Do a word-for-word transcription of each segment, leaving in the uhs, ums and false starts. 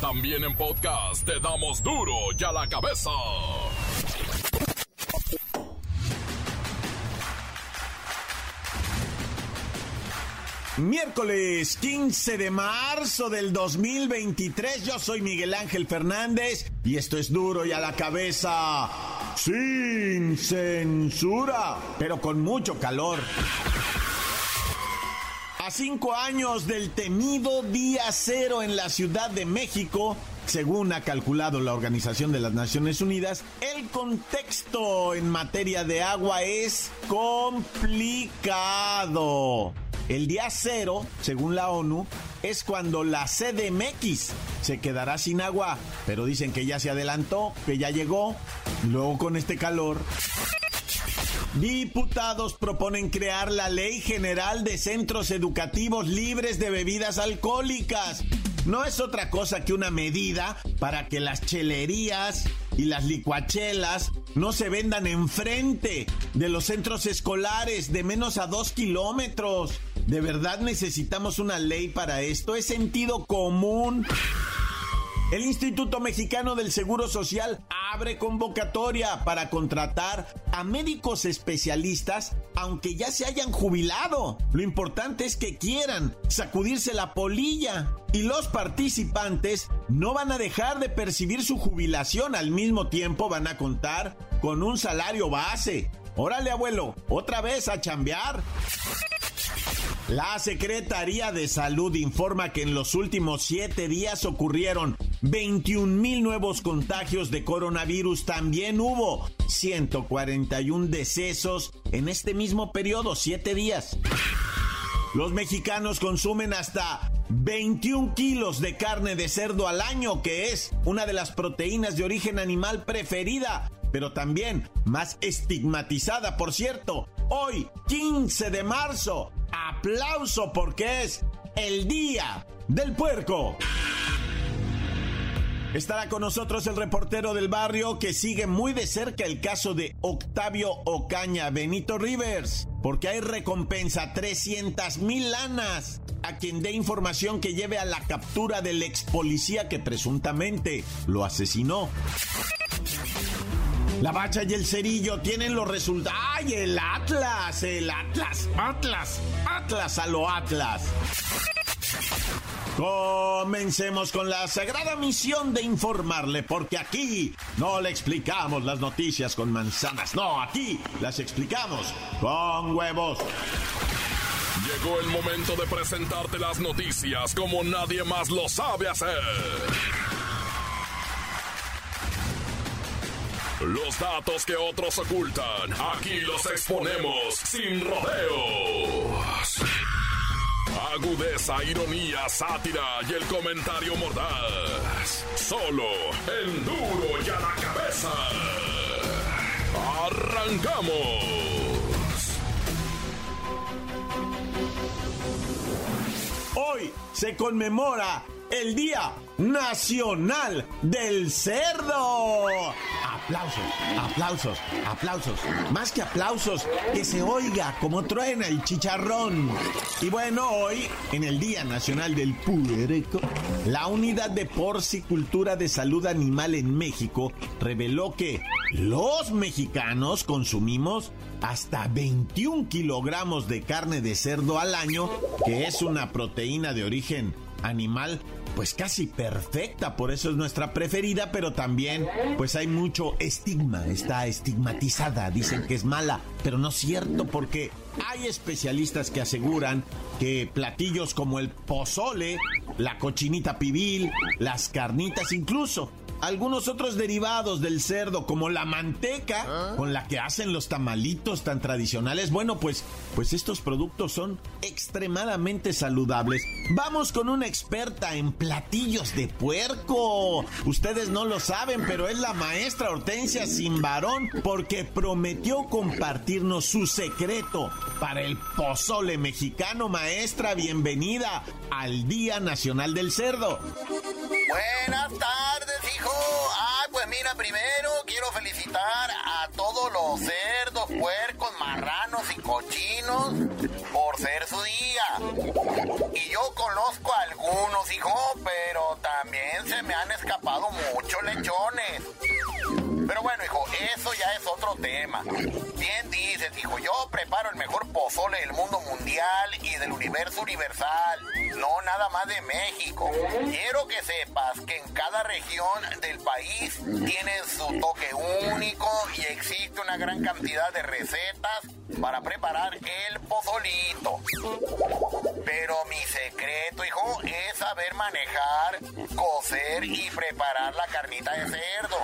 También en podcast te damos duro y a la cabeza. Miércoles quince de marzo del dos mil veintitrés, yo soy Miguel Ángel Fernández y esto es Duro y a la Cabeza, sin censura, pero con mucho calor. A cinco años del temido Día Cero en la Ciudad de México, según ha calculado la Organización de las Naciones Unidas, el contexto en materia de agua es complicado. El día cero, según la ONU, es cuando la C D M X se quedará sin agua, pero dicen que ya se adelantó, que ya llegó, y luego con este calor. Diputados proponen crear la Ley General de Centros Educativos Libres de Bebidas Alcohólicas. No es otra cosa que una medida para que las chelerías y las licuachelas no se vendan enfrente de los centros escolares de menos a dos kilómetros. ¿De verdad necesitamos una ley para esto? ¿Es sentido común? El Instituto Mexicano del Seguro Social abre convocatoria para contratar a médicos especialistas, aunque ya se hayan jubilado. Lo importante es que quieran sacudirse la polilla. Y los participantes no van a dejar de percibir su jubilación. Al mismo tiempo van a contar con un salario base. ¡Órale, abuelo! ¡Otra vez a chambear! La Secretaría de Salud informa que en los últimos siete días ocurrieron veintiún mil nuevos contagios de coronavirus. También hubo ciento cuarenta y un decesos en este mismo periodo, siete días. Los mexicanos consumen hasta veintiún kilos de carne de cerdo al año, que es una de las proteínas de origen animal preferida, pero también más estigmatizada, por cierto. Hoy, quince de marzo, aplauso porque es el Día del Puerco. Estará con nosotros el reportero del barrio que sigue muy de cerca el caso de Octavio Ocaña Benito Rivers, porque hay recompensa, trescientas mil lanas, a quien dé información que lleve a la captura del ex policía que presuntamente lo asesinó. La Bacha y el Cerillo tienen los resultados. ¡Ay, el Atlas! ¡El Atlas! ¡Atlas! ¡Atlas a lo Atlas! Comencemos con la sagrada misión de informarle, porque aquí no le explicamos las noticias con manzanas. No, aquí las explicamos con huevos. Llegó el momento de presentarte las noticias como nadie más lo sabe hacer. Los datos que otros ocultan, aquí los exponemos sin rodeos. Agudeza, ironía, sátira y el comentario mordaz. Solo en Duro y a la Cabeza. ¡Arrancamos! Hoy se conmemora el Día Nacional del Cerdo. Aplausos, aplausos, aplausos. Más que aplausos, que se oiga como truena el chicharrón. Y bueno, hoy, en el Día Nacional del Puerco, la Unidad de Porcicultura de Salud Animal en México reveló que los mexicanos consumimos hasta veintiún kilogramos de carne de cerdo al año, que es una proteína de origen animal pues casi perfecta, por eso es nuestra preferida, pero también pues hay mucho estigma, está estigmatizada, dicen que es mala, pero no es cierto, porque hay especialistas que aseguran que platillos como el pozole, la cochinita pibil, las carnitas, incluso algunos otros derivados del cerdo, como la manteca, ¿Ah? con la que hacen los tamalitos tan tradicionales, bueno, pues, pues estos productos son extremadamente saludables. Vamos con una experta en platillos de puerco. Ustedes no lo saben, pero es la maestra Hortensia Simbarón, porque prometió compartirnos su secreto para el pozole mexicano. Maestra, bienvenida al Día Nacional del Cerdo. Buenas tardes, hijo. Ay, pues mira, primero quiero felicitar a todos los cerdos, puercos, marranos y cochinos por ser su día. Y yo conozco a algunos, hijo, pero también se me han bueno, hijo, eso ya es otro tema. Bien dices, hijo, yo preparo el mejor pozole del mundo mundial y del universo universal, no nada más de México. Quiero que sepas que en cada región del país tienen su toque único y existe una gran cantidad de recetas para preparar el pozolito. Pero mi secreto, hijo, es saber manejar, cocer y preparar la carnita de cerdo.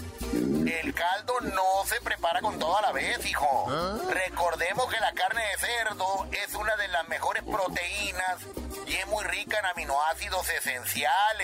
El caldo no se prepara con todo a la vez, hijo. ¿Ah? Recordemos que la carne de cerdo es una de las mejores proteínas y es muy rica en aminoácidos esenciales.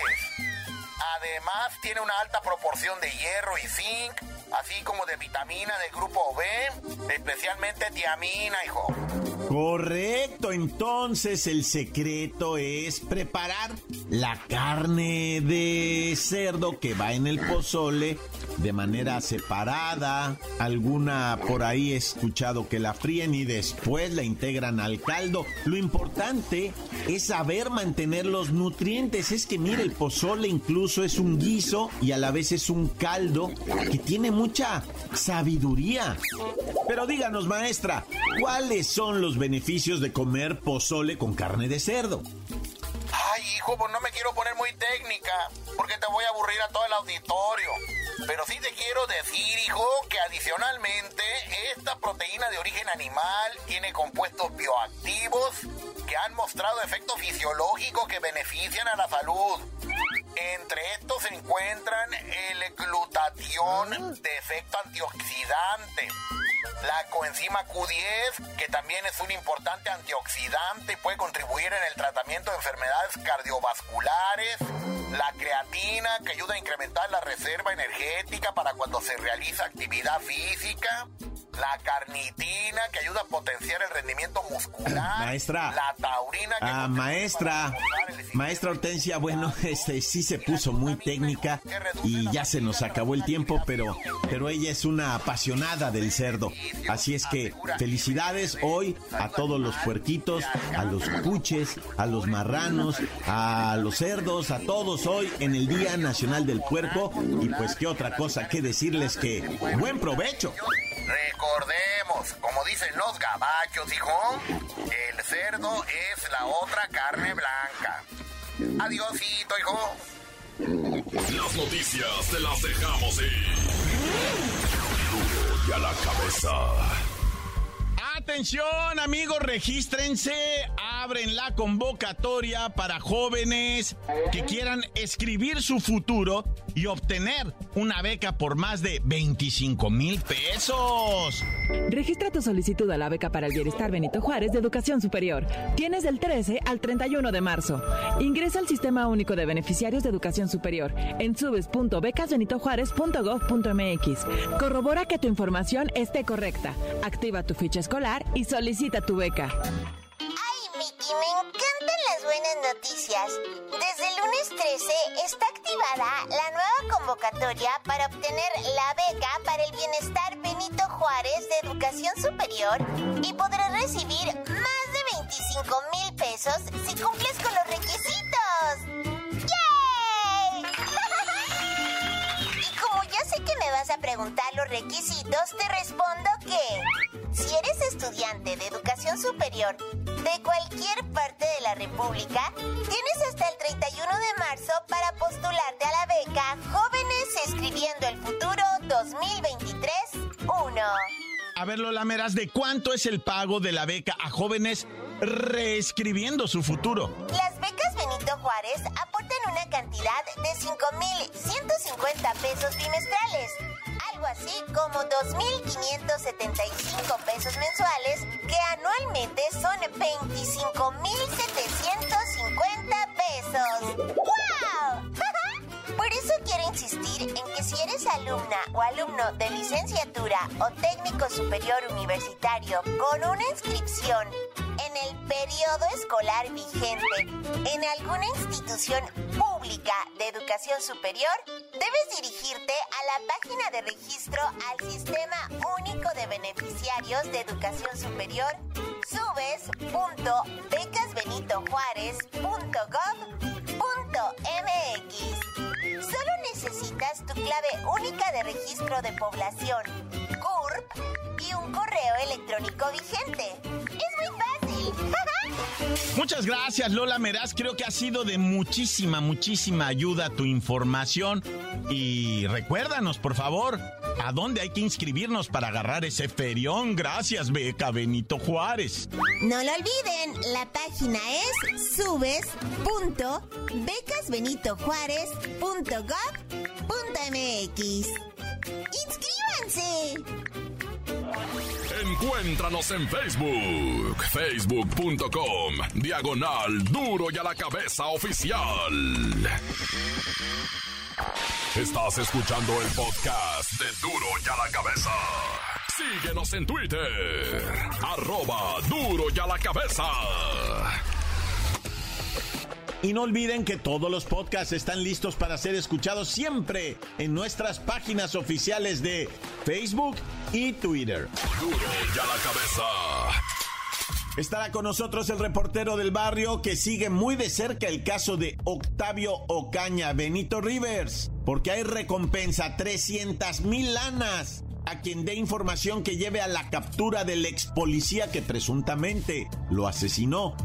Además, tiene una alta proporción de hierro y zinc, así como de vitamina del grupo B, especialmente tiamina, hijo. Correcto, entonces el secreto es preparar la carne de cerdo que va en el pozole de manera separada. Alguna por ahí he escuchado que la fríen y después la integran al caldo. Lo importante es saber mantener los nutrientes. Es que mire, el pozole incluso es un guiso y a la vez es un caldo que tiene mucha sabiduría. Pero díganos, maestra, ¿cuáles son los beneficios de comer pozole con carne de cerdo? Ay, hijo, pues no me quiero poner muy técnica, porque te voy a aburrir a todo el auditorio. Pero sí te quiero decir, hijo, que adicionalmente esta proteína de origen animal tiene compuestos bioactivos que han mostrado efectos fisiológicos que benefician a la salud. Entre estos se encuentran el glutatión de efecto antioxidante, la coenzima Q diez, que también es un importante antioxidante y puede contribuir en el tratamiento de enfermedades cardiovasculares, la creatina, que ayuda a incrementar la reserva energética para cuando se realiza actividad física, la carnitina, que ayuda a potenciar el rendimiento muscular. Maestra. La taurina. Que ah, maestra. Maestra Hortensia, bueno, este sí se puso muy técnica y ya se nos acabó el tiempo, pero, pero ella es una apasionada del cerdo. Así es que felicidades hoy a todos los puerquitos, a los cuches, a los marranos, a los cerdos, a todos hoy en el Día Nacional del Puerco. Y pues qué otra cosa que decirles que buen provecho. Recordemos, como dicen los gabachos, hijo, el cerdo es la otra carne blanca. Adiósito, hijo. Las noticias te las dejamos ir. Duro y a la cabeza. Atención, amigos, regístrense. Abren la convocatoria para jóvenes que quieran escribir su futuro y obtener una beca por más de veinticinco mil pesos. Registra tu solicitud a la beca para el bienestar Benito Juárez de Educación Superior. Tienes del trece al treinta y uno de marzo. Ingresa al Sistema Único de Beneficiarios de Educación Superior en subes punto becas benito juárez punto gob punto mx. Corrobora que tu información esté correcta. Activa tu ficha escolar y solicita tu beca. Ay, Miki, me encantan las buenas noticias. Desde el lunes trece está activada la nueva convocatoria para obtener la beca para el bienestar Benito Juárez de Educación Superior y podrás recibir más de veinticinco mil pesos si cumples con los requisitos. ¡Yay! Y como ya sé que me vas a preguntar los requisitos, te respondo que si eres estudiante de educación superior de cualquier parte de la República, tienes hasta el treinta y uno de marzo para postularte a la beca Jóvenes Escribiendo el Futuro dos mil veintitrés uno. A ver, Lola Meras, ¿de cuánto es el pago de la beca a jóvenes reescribiendo su futuro? Las becas Benito Juárez aportan una cantidad de cinco mil ciento cincuenta pesos bimestrales, algo así como dos mil quinientos setenta y cinco pesos mensuales, que anualmente son veinticinco mil setecientos cincuenta pesos. ¡Wow! Por eso quiero insistir en que si eres alumna o alumno de licenciatura o técnico superior universitario con una inscripción en el periodo escolar vigente en alguna institución pública de educación superior, debes dirigirte a la página de registro al Sistema Único de Beneficiarios de Educación Superior, subes punto becas benito juárez punto gob punto mx. Solo necesitas tu clave única de registro de población, C U R P, y un correo electrónico vigente. Es muy fácil. Muchas gracias, Lola Meraz. Creo que ha sido de muchísima, muchísima ayuda tu información. Y recuérdanos, por favor, ¿a dónde hay que inscribirnos para agarrar ese ferión? Gracias, Beca Benito Juárez. No lo olviden, la página es subes punto becas benito juárez punto gov punto mx. ¡Inscríbanse! Encuéntranos en Facebook, facebook punto com, diagonal Duro y a la Cabeza Oficial. Estás escuchando el podcast de Duro y a la Cabeza. Síguenos en Twitter, arroba Duro y a la Cabeza. Y no olviden que todos los podcasts están listos para ser escuchados siempre en nuestras páginas oficiales de Facebook y Twitter. Duro y a la Cabeza. Estará con nosotros el reportero del barrio que sigue muy de cerca el caso de Octavio Ocaña Benito Rivers, porque hay recompensa, trescientas mil lanas a quien dé información que lleve a la captura del ex policía que presuntamente lo asesinó.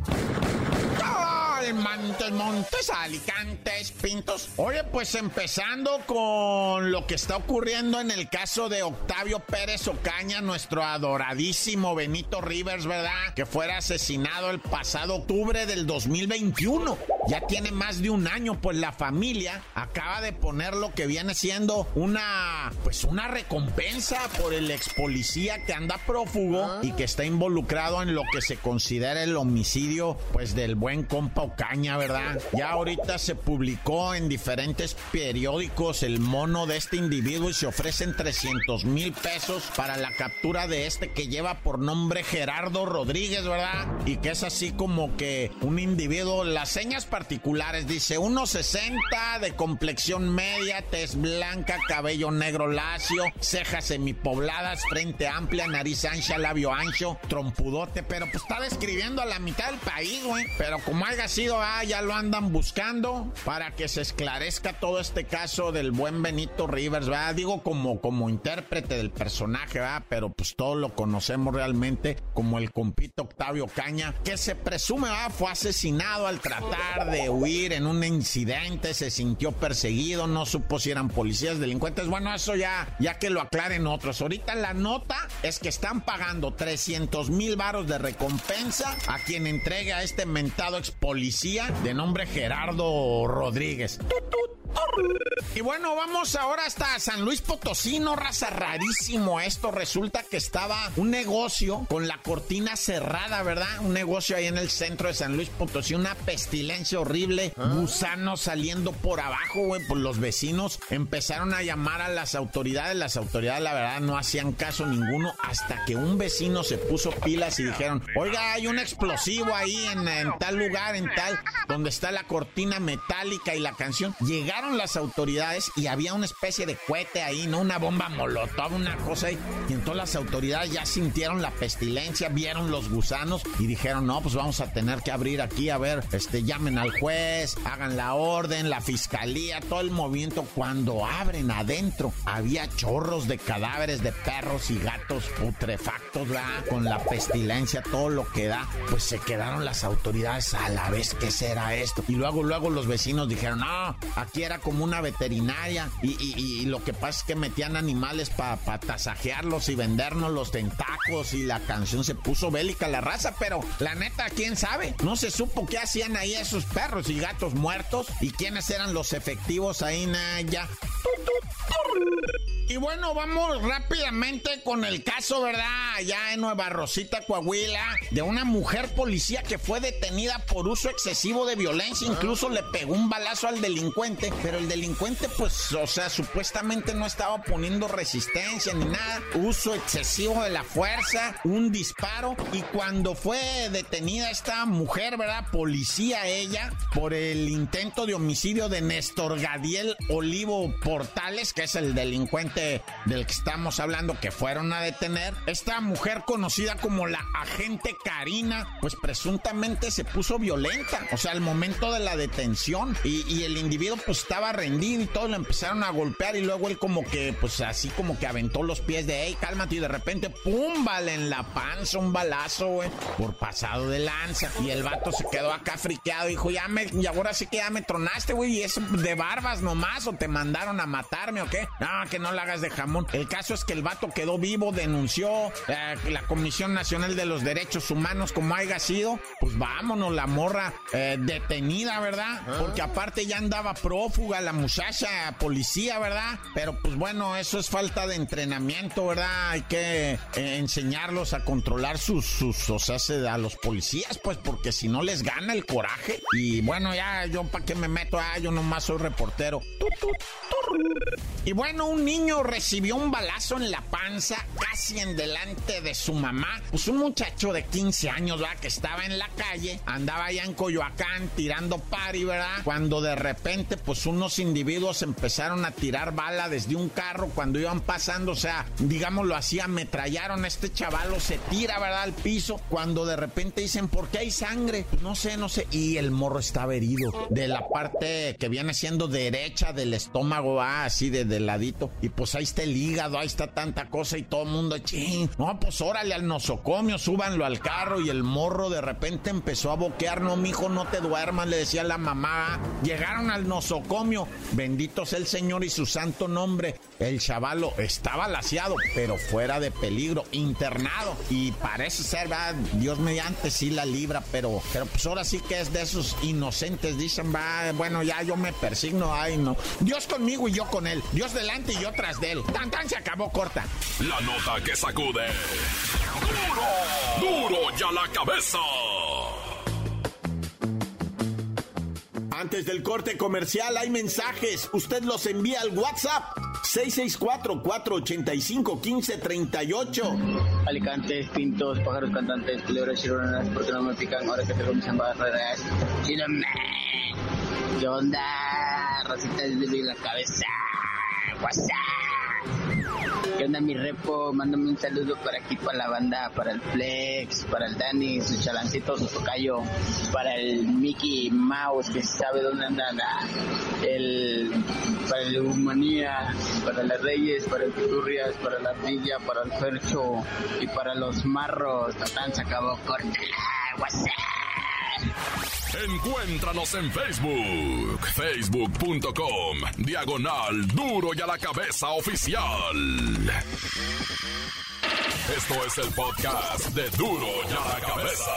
Montes, Montes, Alicantes, Pintos. Oye, pues empezando con lo que está ocurriendo en el caso de Octavio Pérez Ocaña, nuestro adoradísimo Benito Rivers, ¿verdad? Que fuera asesinado el pasado octubre del dos mil veintiuno. Ya tiene más de un año, pues la familia acaba de poner lo que viene siendo una, pues una recompensa por el ex policía que anda prófugo y que está involucrado en lo que se considera el homicidio, pues del buen compa Ocaña, ¿verdad? Ya ahorita se publicó en diferentes periódicos el mono de este individuo y se ofrecen trescientos mil pesos para la captura de este que lleva por nombre Gerardo Rodríguez, ¿verdad? Y que es así como que un individuo, las señas particulares, dice uno sesenta, de complexión media, tez blanca, cabello negro lacio, cejas semipobladas, frente amplia, nariz ancha, labio ancho, trompudote, pero pues está describiendo a la mitad del país, güey. Pero como haya sido, ah, ya lo andan buscando para que se esclarezca todo este caso del buen Benito Rivers, ¿verdad? Digo como, como intérprete del personaje, ¿verdad? Pero pues todos lo conocemos realmente como el compito Octavio Ocaña, que se presume, ¿verdad? Fue asesinado al tratar de huir en un incidente, se sintió perseguido, no supo si eran policías, delincuentes. Bueno, eso ya, ya que lo aclaren otros. Ahorita la nota es que están pagando trescientos mil varos de recompensa a quien entregue a este mentado ex policía de nombre Gerardo Rodríguez. ¡Tut, tut! Y bueno, vamos ahora hasta San Luis Potosí, no, raza, rarísimo esto. Resulta que estaba un negocio con la cortina cerrada, ¿verdad? Un negocio ahí en el centro de San Luis Potosí, una pestilencia horrible, ¿Ah? Gusanos saliendo por abajo, güey. Pues los vecinos empezaron a llamar a las autoridades. Las autoridades, la verdad, no hacían caso ninguno hasta que un vecino se puso pilas y dijeron, oiga, hay un explosivo ahí en, en tal lugar, en tal, donde está la cortina metálica y la canción. Llegaron las autoridades y había una especie de cohete ahí, ¿no? Una bomba molotov, una cosa ahí. Y entonces las autoridades ya sintieron la pestilencia, vieron los gusanos y dijeron, no, pues vamos a tener que abrir aquí, a ver, este, llamen al juez, hagan la orden, la fiscalía, todo el movimiento. Cuando abren adentro, había chorros de cadáveres de perros y gatos putrefactos, ¿verdad? Con la pestilencia, todo lo que da. Pues se quedaron las autoridades a la vez, ¿qué será esto? Y luego, luego los vecinos dijeron, no, aquí era como una veterinaria y, y, y lo que pasa es que metían animales para pa tasajearlos y vendernos los tentacos y la canción se puso bélica la raza, pero la neta, ¿quién sabe? No se supo qué hacían ahí esos perros y gatos muertos y quiénes eran los efectivos ahí, Naya. Y bueno, vamos rápidamente con el caso, ¿verdad? Allá en Nueva Rosita, Coahuila, de una mujer policía que fue detenida por uso excesivo de violencia. Incluso le pegó un balazo al delincuente, pero el delincuente, pues, o sea, supuestamente no estaba poniendo resistencia ni nada. Uso excesivo de la fuerza, un disparo. Y cuando fue detenida esta mujer, ¿verdad? Policía ella, por el intento de homicidio de Néstor Gadiel Olivo Portales, que es el delincuente delincuente del que estamos hablando que fueron a detener, esta mujer conocida como la agente Karina, pues presuntamente se puso violenta, o sea, al momento de la detención, y, y el individuo pues estaba rendido y todo, lo empezaron a golpear, y luego él como que, pues así como que aventó los pies de, hey, cálmate, y de repente, pum, vale en la panza, un balazo, güey, por pasado de lanza, y el vato se quedó acá friqueado, dijo, ya me, y ahora sí que ya me tronaste, güey, y es de barbas nomás, o te mandaron a matarme, o qué, no, que no la hagas de jamón. El caso es que el vato quedó vivo, denunció eh, la Comisión Nacional de los Derechos Humanos, como haya sido, pues vámonos, la morra eh, detenida, ¿verdad? Porque aparte ya andaba prófuga la muchacha policía, ¿verdad? Pero pues bueno, eso es falta de entrenamiento, ¿verdad? Hay que eh, enseñarlos a controlar sus, sus, o sea, a los policías, pues, porque si no les gana el coraje. Y bueno, ya, yo para qué me meto, ah, yo nomás soy reportero. Y bueno, un niño recibió un balazo en la panza, casi en delante de su mamá. Pues un muchacho de quince años, ¿verdad? Que estaba en la calle, andaba allá en Coyoacán tirando pari, ¿verdad? Cuando de repente, pues unos individuos empezaron a tirar bala desde un carro cuando iban pasando, o sea, digámoslo así, ametrallaron a este chavalo, se tira, ¿verdad? Al piso, cuando de repente dicen, ¿por qué hay sangre? No sé, no sé, y el morro estaba herido de la parte que viene siendo derecha del estómago, ¿verdad? Así de, de ladito, y pues ahí está el hígado, ahí está tanta cosa, y todo el mundo, ching, no, pues órale al nosocomio, súbanlo al carro, y el morro de repente empezó a boquear, no, mijo, no te duermas, le decía la mamá. Llegaron al nosocomio, bendito sea el Señor y su santo nombre, el chavalo estaba laciado, pero fuera de peligro, internado, y parece ser, ¿verdad? Dios mediante sí la libra, pero, pero pues ahora sí que es de esos inocentes, dicen, va, bueno, ya yo me persigno, ay no, Dios conmigo y yo con él, Dios delante y yo tras de él, tan tan se acabó, corta. La nota que sacude. ¡Duro! ¡Duro ya la cabeza! Antes del corte comercial hay mensajes. Usted los envía al WhatsApp seis seis cuatro, cuatro ocho cinco, uno cinco tres ocho. Alicantes, pintos, pájaros cantantes, culebras chironas, ¿por qué no me pican ahora que tengo mis embajadas? ¡Chirome! ¿Qué onda? Rosita desde la cabeza. WhatsApp. ¿Qué onda, mi repo? Mándame un saludo por aquí para la banda, para el Flex, para el Dani, su chalancito, su tocayo, para el Mickey Mouse, que sabe dónde anda, el, para el Humanía, para las Reyes, para el Piturrias, para la Ardilla, para el Fercho y para los Marros. Tatán se acabó, córtala, WhatsApp. Encuéntranos en Facebook, facebook punto com, diagonal Duro y a la Cabeza Oficial. Esto es el podcast de Duro y a la Cabeza.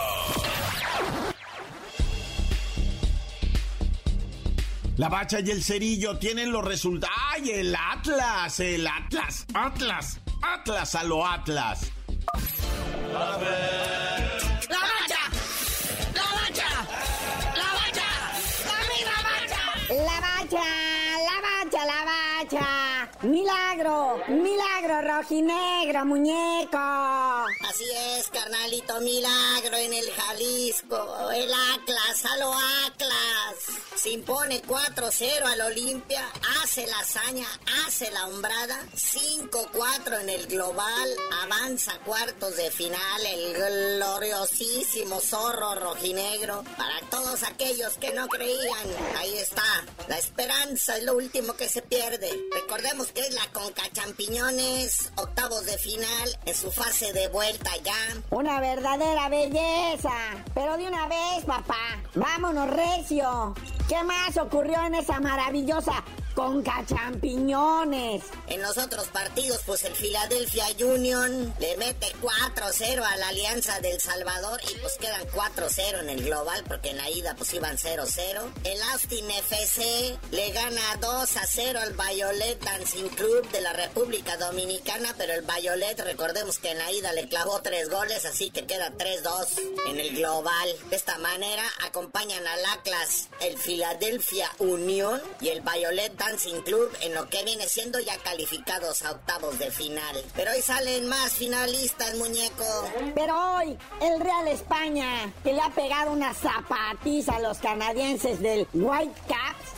La Bacha y el Cerillo tienen los resultados. ¡Ay, el Atlas! El Atlas, Atlas, Atlas a lo Atlas. A ver. ¡La Bacha! ¡La Bacha! ¡La Bacha! ¡La Bacha! La Bacha, la Bacha, la Bacha. Milagro, milagro rojinegro, muñeco. Así es, carnalito, milagro en el Jalisco. El Atlas, a lo Atlas. Se impone cuatro cero al Olimpia, hace la hazaña, hace la hombrada. cinco cuatro en el global, avanza a cuartos de final el gloriosísimo zorro rojinegro. Para todos aquellos que no creían, ahí está. La esperanza es lo último que se pierde. Recordemos que es la Conca Champiñones, octavos de final, en su fase de vuelta ya. Una verdadera belleza. Pero de una vez, papá, vámonos recio. ¿Qué más ocurrió en esa maravillosa Conca Champiñones? En los otros partidos, pues el Philadelphia Union le mete cuatro cero a la Alianza del Salvador y pues quedan cuatro cero en el global porque en la ida pues iban cero cero. El Austin F C le gana dos a cero al Violet Dancing Club de la República Dominicana, pero el Violet, recordemos que en la ida le clavó tres goles, así que queda tres dos en el global. De esta manera acompañan al Atlas, el Philadelphia Union y el Violet Dancing Club en lo que viene siendo ya calificados a octavos de final. Pero hoy salen más finalistas, muñeco. Pero hoy, el Real España, que le ha pegado una zapatiza a los canadienses del Whitecaps,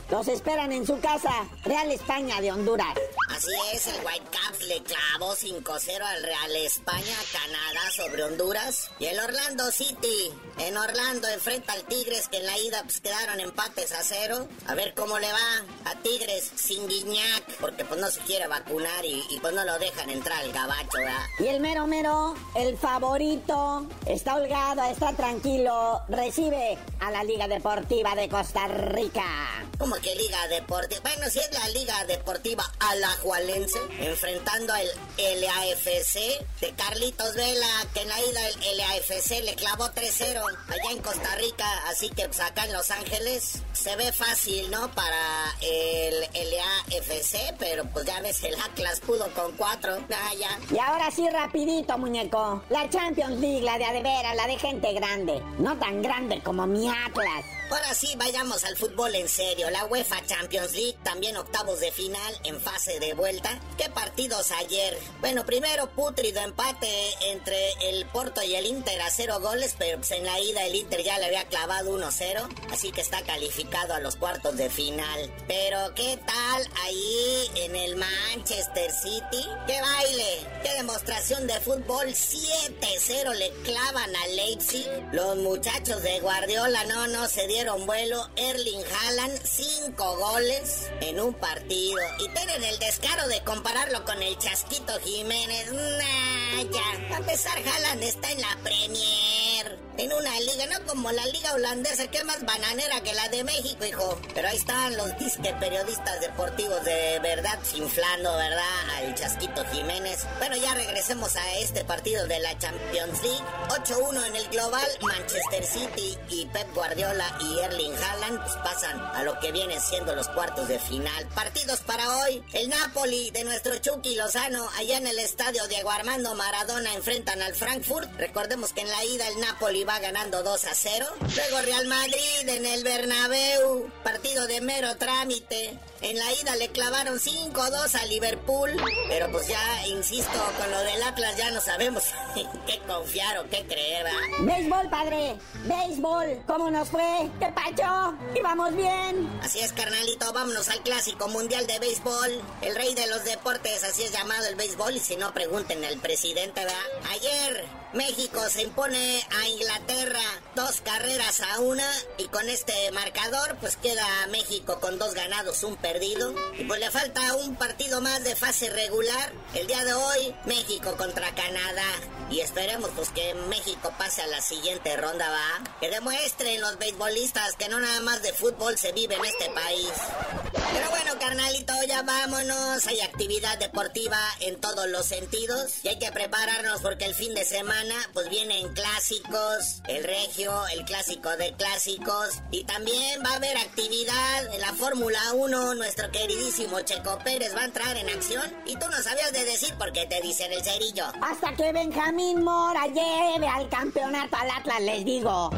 los esperan en su casa, Real España de Honduras. Así es, el Whitecaps le clavó cinco cero al Real España, Canadá sobre Honduras. Y el Orlando City, en Orlando, enfrenta al Tigres, que en la ida pues quedaron empates a cero. A ver cómo le va a Tigres sin Guiñac, porque pues no se quiere vacunar y, y pues no lo dejan entrar al gabacho, ¿verdad? Y el mero mero, el favorito, está holgado, está tranquilo, recibe a la Liga Deportiva de Costa Rica. ¿Cómo que Liga Deportiva? Bueno, si es la Liga Deportiva Alajuelense, enfrentando al L A F C de Carlitos Vela, que en la ida el L A F C le clavó tres cero allá en Costa Rica, así que pues acá en Los Ángeles se ve fácil, ¿no? Para el L A F C, pero pues ya ves, el Atlas pudo con cuatro, ah, ya. Y ahora sí, rapidito, muñeco, la Champions League, la de a de veras, la de gente grande, no tan grande como mi Atlas. Ahora sí, vayamos al fútbol en serio. La UEFA Champions League, también octavos de final en fase de vuelta. ¿Qué partidos ayer? Bueno, primero pútrido empate entre el Porto y el Inter a cero goles, pero pues en la ida el Inter ya le había clavado uno cero, así que está calificado a los cuartos de final. Pero ¿qué tal ahí en el Manchester City? ¡Qué baile! ¡Qué demostración de fútbol! siete cero le clavan a Leipzig. Los muchachos de Guardiola no, no se dieron dieron vuelo. Erling Haaland, cinco goles en un partido. Y tienen el descaro de compararlo con el Chasquito Jiménez. Nah, ya. A pesar, Haaland está en la Premier, en una liga, no como la liga holandesa, que es más bananera que la de México, hijo. Pero ahí están los disque periodistas deportivos de verdad inflando, ¿verdad?, al Chasquito Jiménez. Bueno, ya regresemos a este partido de la Champions League. ocho uno en el global. Manchester City y Pep Guardiola y Erling Haaland pues pasan a lo que vienen siendo los cuartos de final. Partidos para hoy: el Napoli de nuestro Chucky Lozano, allá en el estadio Diego Armando Maradona, enfrentan al Frankfurt. Recordemos que en la ida el Napoli va ganando dos a cero. Luego Real Madrid en el Bernabéu, partido de mero trámite. En la ida le clavaron cinco dos a Liverpool, pero pues ya, insisto, con lo del Atlas ya no sabemos qué confiar o qué creer, ¿verdad? Béisbol, padre, béisbol, ¿cómo nos fue? ¿Qué pacho? ¿Íbamos bien? Así es, carnalito, vámonos al Clásico Mundial de Béisbol. El rey de los deportes, así es llamado el béisbol, y si no, pregunten al presidente, ¿verdad? Ayer México se impone a Inglaterra dos carreras a una, y con este marcador pues queda México con dos ganados, un perdido, y pues le falta un partido más de fase regular. El día de hoy, México contra Canadá, y esperemos pues que México pase a la siguiente ronda, va, que demuestren los beisbolistas que no nada más de fútbol se vive en este país. Pero bueno, carnalito, ya vámonos. Hay actividad deportiva en todos los sentidos y hay que prepararnos porque el fin de semana pues vienen clásicos, el regio, el clásico de clásicos, y también va a haber actividad en la Fórmula uno. Nuestro queridísimo Checo Pérez va a entrar en acción y tú no sabías de decir por qué te dicen el cerillo. Hasta que Benjamín Mora lleve al campeonato al Atlas, les digo.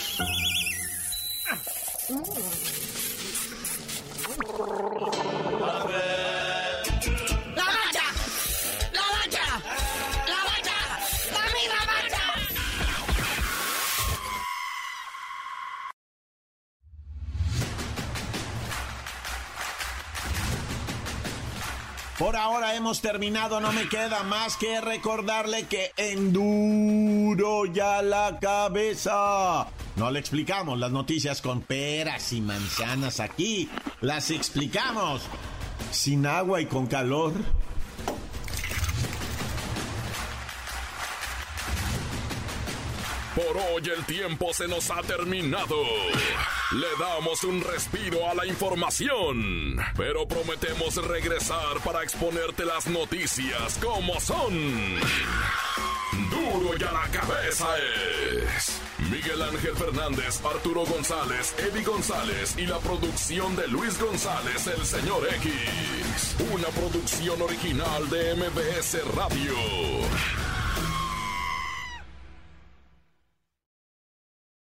Por ahora hemos terminado, no me queda más que recordarle que en Duro ya la Cabeza no le explicamos las noticias con peras y manzanas, aquí las explicamos sin agua y con calor. Por hoy el tiempo se nos ha terminado. Le damos un respiro a la información, pero prometemos regresar para exponerte las noticias como son. Duro y a la Cabeza es Miguel Ángel Fernández, Arturo González, Eddie González y la producción de Luis González, el señor X. Una producción original de M B S Radio.